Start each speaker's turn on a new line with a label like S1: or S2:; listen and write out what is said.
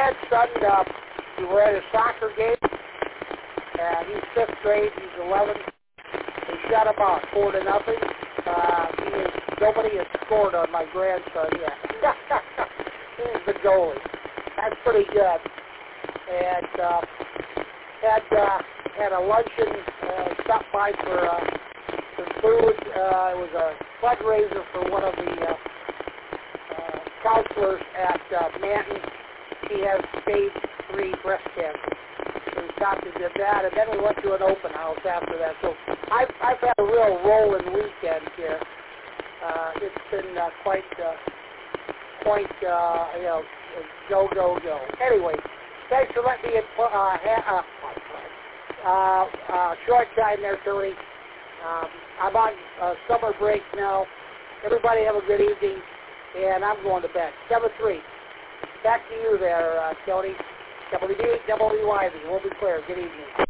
S1: grandson, we were at a soccer game, and he's 5th grade, he's 11. We shut him out 4-0. Nobody has scored on my grandson yet. He's the goalie. That's pretty good. And had a luncheon, stopped by for some food. It was a fundraiser for one of the counselors at Manton. She has stage 3 breast cancer. So we stopped and did that, and then we went to an open house after that. So I've had a real rolling weekend here. It's been quite go. Anyway, thanks for letting me short time there, Tony. I'm on summer break now. Everybody have a good evening, and I'm going to bed. 7-3. Back to you there, Tony. WD, WYV. We'll be clear. Good evening.